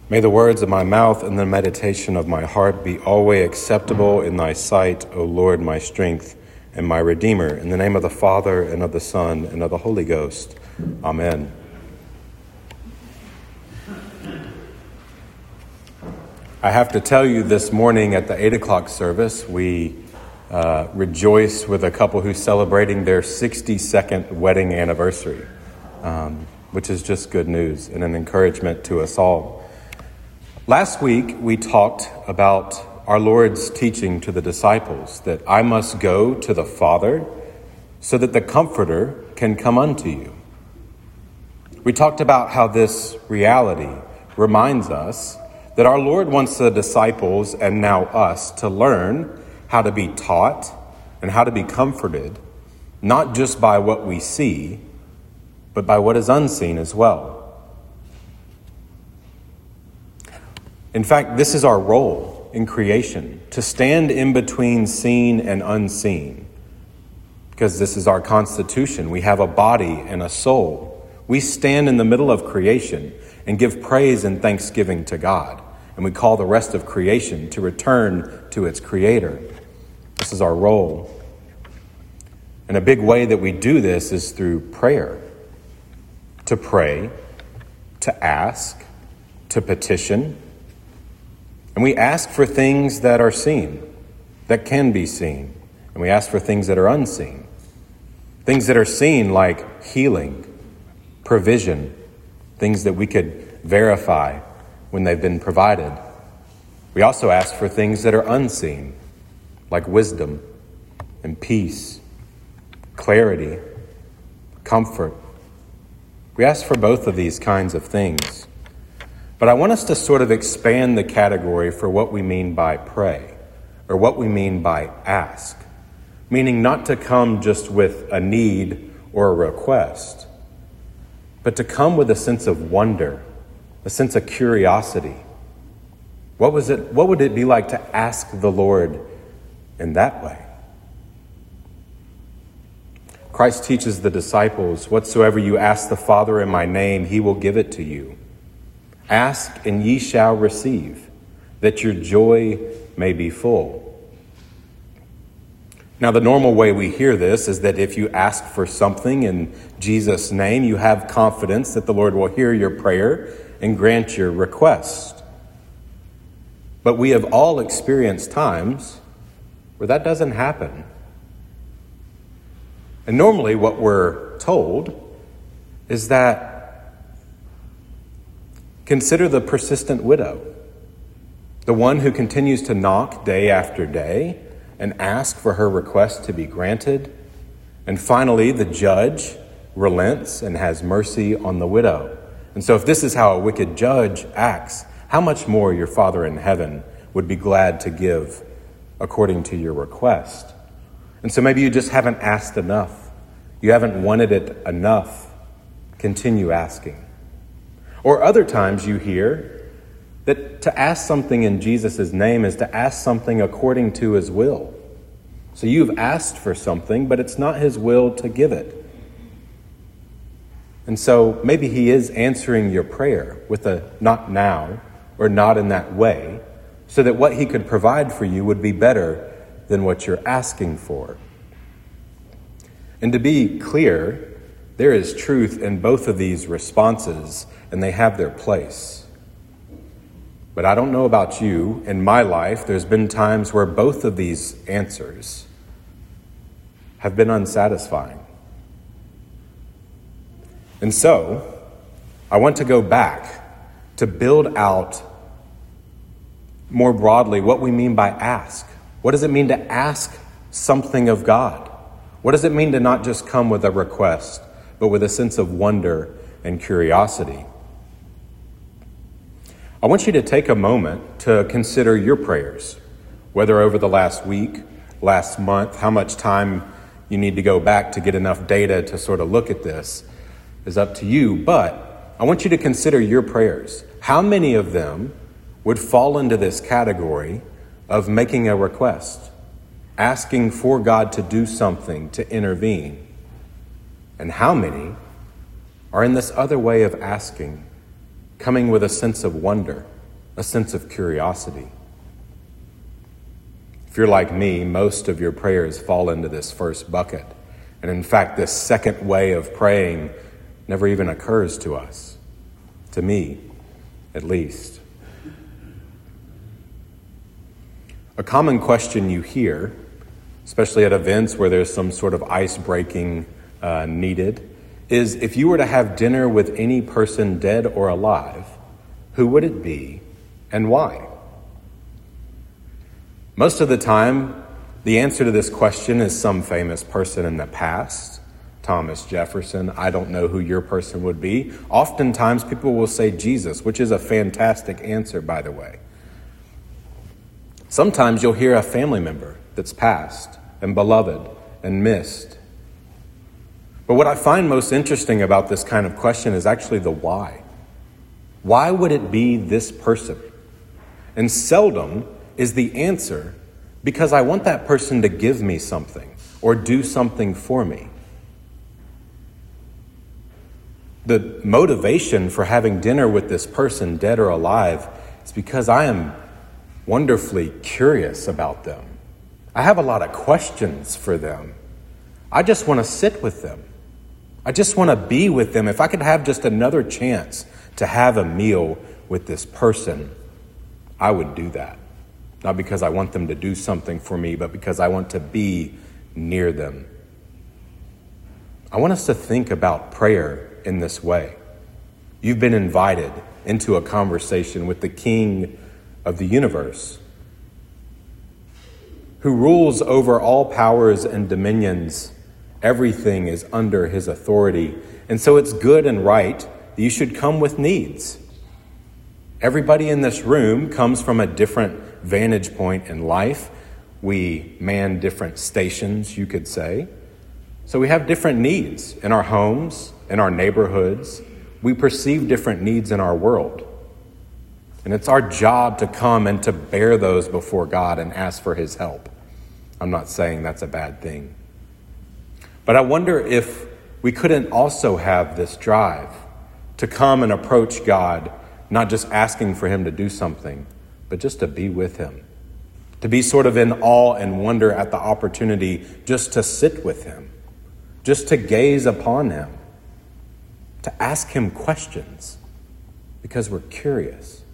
May the words of my mouth and the meditation of my heart be always acceptable in thy sight, O Lord, my strength and my Redeemer. In the name of the Father, and of the Son, and of the Holy Ghost. Amen. I have to tell you, this morning at the 8 o'clock service, we rejoiced with a couple who's celebrating their 62nd wedding anniversary, which is just good news and an encouragement to us all. Last week, we talked about our Lord's teaching to the disciples that I must go to the Father so that the Comforter can come unto you. We talked about how this reality reminds us that our Lord wants the disciples and now us to learn how to be taught and how to be comforted, not just by what we see, but by what is unseen as well. In fact, this is our role in creation, to stand in between seen and unseen, because this is our constitution. We have a body and a soul. We stand in the middle of creation and give praise and thanksgiving to God, and we call the rest of creation to return to its Creator. This is our role. And a big way that we do this is through prayer. To pray, to ask, to petition. And we ask for things that are seen, that can be seen. And we ask for things that are unseen. Things that are seen like healing, provision, things that we could verify when they've been provided. We also ask for things that are unseen, like wisdom and peace, clarity, comfort. We ask for both of these kinds of things. But I want us to sort of expand the category for what we mean by pray, or what we mean by ask, meaning not to come just with a need or a request, but to come with a sense of wonder, a sense of curiosity. What would it be like to ask the Lord in that way? Christ teaches the disciples, whatsoever you ask the Father in my name, he will give it to you. Ask and ye shall receive, that your joy may be full. Now, the normal way we hear this is that if you ask for something in Jesus' name, you have confidence that the Lord will hear your prayer and grant your request. But we have all experienced times where that doesn't happen. And normally what we're told is that consider the persistent widow, the one who continues to knock day after day and ask for her request to be granted. And finally, the judge relents and has mercy on the widow. And so if this is how a wicked judge acts, how much more your Father in heaven would be glad to give according to your request. And so maybe you just haven't asked enough. You haven't wanted it enough. Continue asking. Or other times you hear that to ask something in Jesus' name is to ask something according to his will. So you've asked for something, but it's not his will to give it. And so maybe he is answering your prayer with a not now or not in that way, so that what he could provide for you would be better than what you're asking for. And to be clear, there is truth in both of these responses, and they have their place. But I don't know about you. In my life, there's been times where both of these answers have been unsatisfying. And so, I want to go back to build out more broadly what we mean by ask. What does it mean to ask something of God? What does it mean to not just come with a request, but with a sense of wonder and curiosity? I want you to take a moment to consider your prayers, whether over the last week, last month, how much time you need to go back to get enough data to sort of look at this is up to you. But I want you to consider your prayers. How many of them would fall into this category of making a request, asking for God to do something, to intervene? And how many are in this other way of asking, coming with a sense of wonder, a sense of curiosity. If you're like me, most of your prayers fall into this first bucket. And in fact, this second way of praying never even occurs to us. To me, at least. A common question you hear, especially at events where there's some sort of ice-breaking needed, is if you were to have dinner with any person dead or alive, who would it be and why? Most of the time, the answer to this question is some famous person in the past. Thomas Jefferson. I don't know who your person would be. Oftentimes, people will say Jesus, which is a fantastic answer, by the way. Sometimes you'll hear a family member that's passed and beloved and missed. But what I find most interesting about this kind of question is actually the why. Why would it be this person? And seldom is the answer because I want that person to give me something or do something for me. The motivation for having dinner with this person, dead or alive, is because I am wonderfully curious about them. I have a lot of questions for them. I just want to sit with them. I just want to be with them. If I could have just another chance to have a meal with this person, I would do that. Not because I want them to do something for me, but because I want to be near them. I want us to think about prayer in this way. You've been invited into a conversation with the King of the universe, who rules over all powers and dominions. Everything is under his authority. And so it's good and right that you should come with needs. Everybody in this room comes from a different vantage point in life. We man different stations, you could say. So we have different needs in our homes, in our neighborhoods. We perceive different needs in our world. And it's our job to come and to bear those before God and ask for his help. I'm not saying that's a bad thing. But I wonder if we couldn't also have this drive to come and approach God, not just asking for him to do something, but just to be with him. To be sort of in awe and wonder at the opportunity just to sit with him, just to gaze upon him, to ask him questions because we're curious.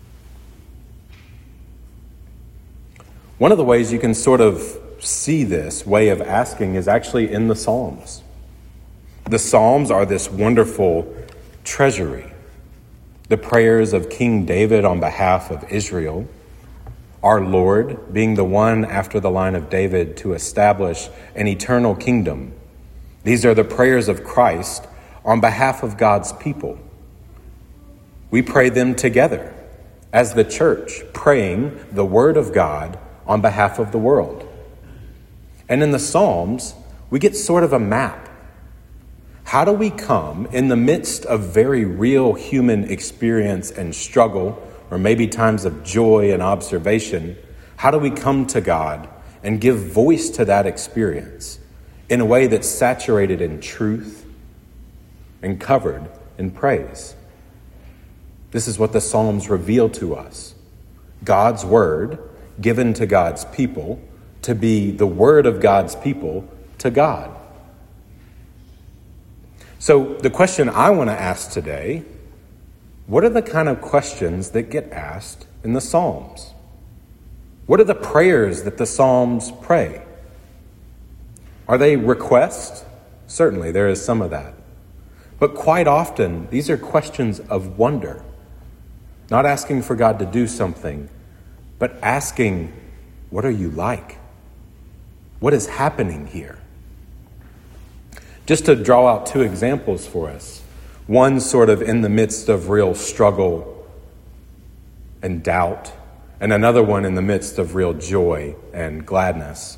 One of the ways you can sort of see this way of asking is actually in the Psalms. The Psalms are this wonderful treasury. The prayers of King David on behalf of Israel, our Lord being the one after the line of David to establish an eternal kingdom. These are the prayers of Christ on behalf of God's people. We pray them together as the church, praying the word of God on behalf of the world. And in the Psalms, we get sort of a map. How do we come in the midst of very real human experience and struggle, or maybe times of joy and observation, how do we come to God and give voice to that experience in a way that's saturated in truth and covered in praise? This is what the Psalms reveal to us. God's word given to God's people to be the word of God's people to God. So the question I want to ask today, what are the kind of questions that get asked in the Psalms? What are the prayers that the Psalms pray? Are they requests? Certainly, there is some of that. But quite often, these are questions of wonder. Not asking for God to do something, but asking, what are you like? What is happening here? Just to draw out two examples for us. One sort of in the midst of real struggle and doubt, and another one in the midst of real joy and gladness.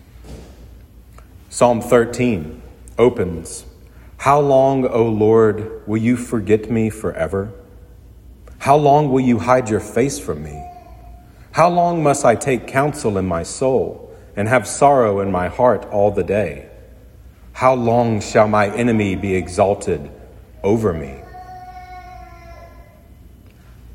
Psalm 13 opens, "How long, O Lord, will you forget me forever? How long will you hide your face from me? How long must I take counsel in my soul and have sorrow in my heart all the day? How long shall my enemy be exalted over me?"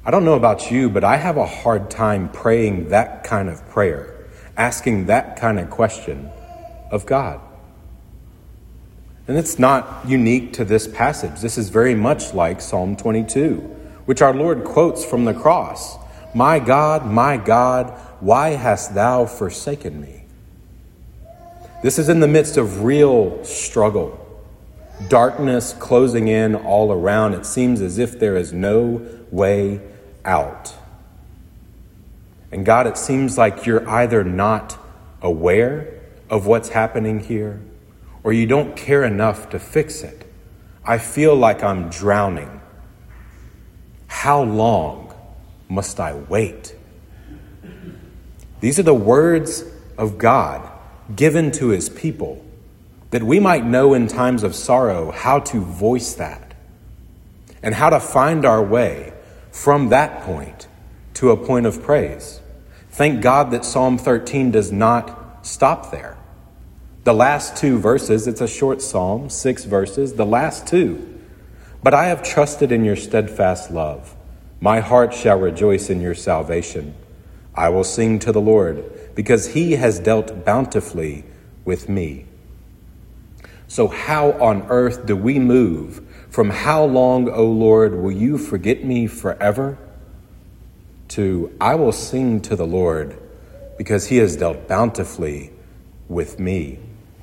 I don't know about you, but I have a hard time praying that kind of prayer, asking that kind of question of God. And it's not unique to this passage. This is very much like Psalm 22, which our Lord quotes from the cross. My God, why hast thou forsaken me? This is in the midst of real struggle. Darkness closing in all around. It seems as if there is no way out. And God, it seems like you're either not aware of what's happening here, or you don't care enough to fix it. I feel like I'm drowning. How long must I wait? These are the words of God given to his people, that we might know in times of sorrow how to voice that and how to find our way from that point to a point of praise. Thank God that Psalm 13 does not stop there. The last two verses, it's a short psalm, 6 verses, the last two. But I have trusted in your steadfast love. My heart shall rejoice in your salvation. I will sing to the Lord, because he has dealt bountifully with me. So how on earth do we move from how long, O Lord, will you forget me forever, to I will sing to the Lord because he has dealt bountifully with me?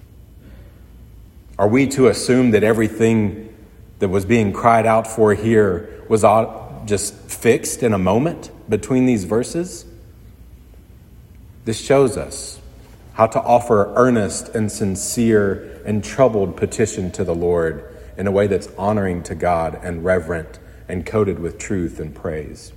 Are we to assume that everything that was being cried out for here was just fixed in a moment between these verses? This shows us how to offer earnest and sincere and troubled petition to the Lord in a way that's honoring to God and reverent and coated with truth and praise.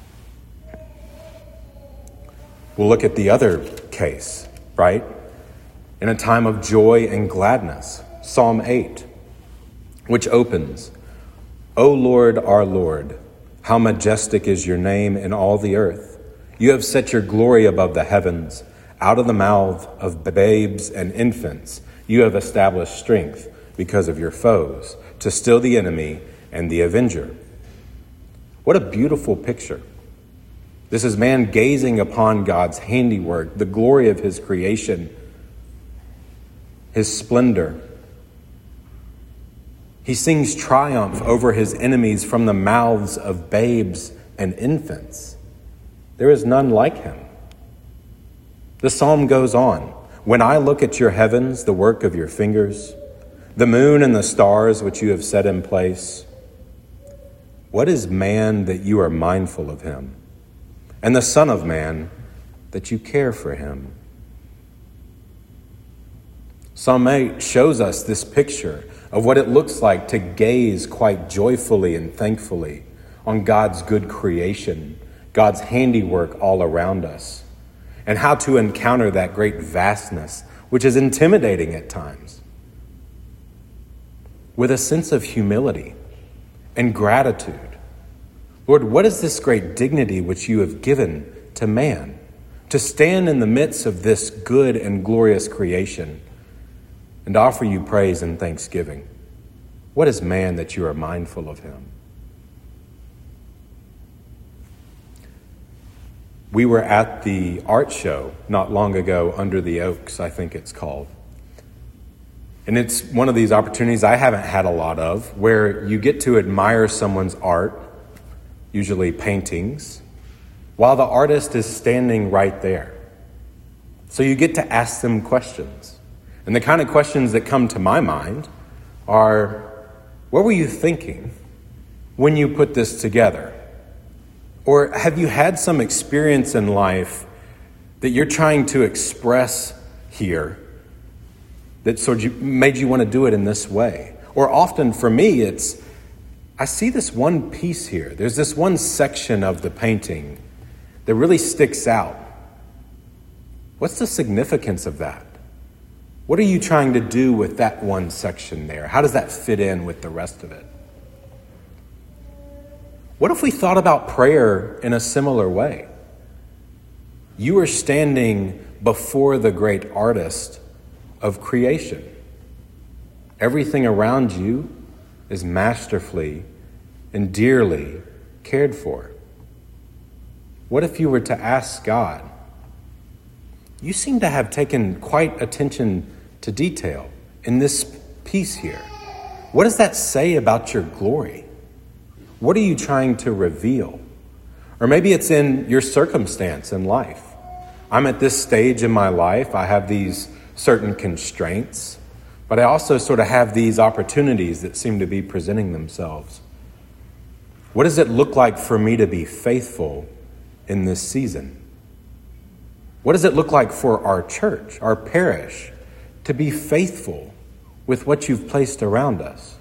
We'll look at the other case, right? In a time of joy and gladness, Psalm 8, which opens, O Lord, our Lord, how majestic is your name in all the earth. You have set your glory above the heavens. Out of the mouth of babes and infants, you have established strength because of your foes, to still the enemy and the avenger. What a beautiful picture. This is man gazing upon God's handiwork, the glory of his creation, his splendor. He sings triumph over his enemies from the mouths of babes and infants. There is none like him. The psalm goes on. When I look at your heavens, the work of your fingers, the moon and the stars which you have set in place, what is man that you are mindful of him, and the Son of Man that you care for him? Psalm 8 shows us this picture of what it looks like to gaze quite joyfully and thankfully on God's good creation, God's handiwork all around us, and how to encounter that great vastness, which is intimidating at times, with a sense of humility and gratitude. Lord, what is this great dignity which you have given to man, to stand in the midst of this good and glorious creation and offer you praise and thanksgiving? What is man that you are mindful of him? We were at the art show not long ago, Under the Oaks, I think it's called. And it's one of these opportunities I haven't had a lot of, where you get to admire someone's art, usually paintings, while the artist is standing right there. So you get to ask them questions. And the kind of questions that come to my mind are, what were you thinking when you put this together? Or have you had some experience in life that you're trying to express here that sort of made you want to do it in this way? Or often for me, it's, I see this one piece here. There's this one section of the painting that really sticks out. What's the significance of that? What are you trying to do with that one section there? How does that fit in with the rest of it? What if we thought about prayer in a similar way? You are standing before the great artist of creation. Everything around you is masterfully and dearly cared for. What if you were to ask God? You seem to have taken quite attention to detail in this piece here. What does that say about your glory? What are you trying to reveal? Or maybe it's in your circumstance in life. I'm at this stage in my life. I have these certain constraints, but I also sort of have these opportunities that seem to be presenting themselves. What does it look like for me to be faithful in this season? What does it look like for our church, our parish, to be faithful with what you've placed around us?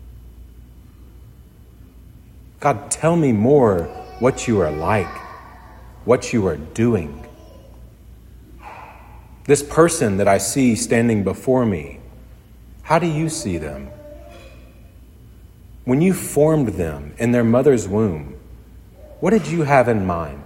God, tell me more what you are like, what you are doing. This person that I see standing before me, how do you see them? When you formed them in their mother's womb, what did you have in mind?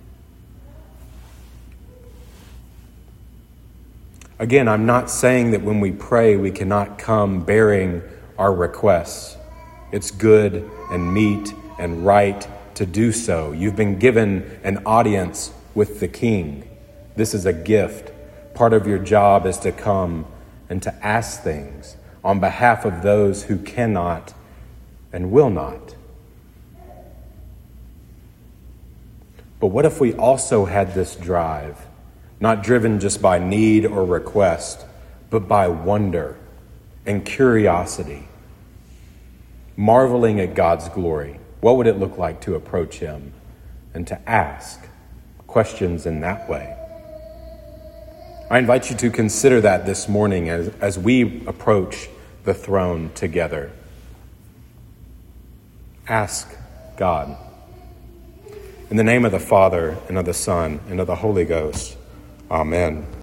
Again, I'm not saying that when we pray, we cannot come bearing our requests. It's good and meet and right to do so. You've been given an audience with the King. This is a gift. Part of your job is to come and to ask things on behalf of those who cannot and will not. But what if we also had this drive, not driven just by need or request, but by wonder and curiosity, marveling at God's glory? What would it look like to approach him and to ask questions in that way? I invite you to consider that this morning as we approach the throne together. Ask God. In the name of the Father, and of the Son, and of the Holy Ghost. Amen.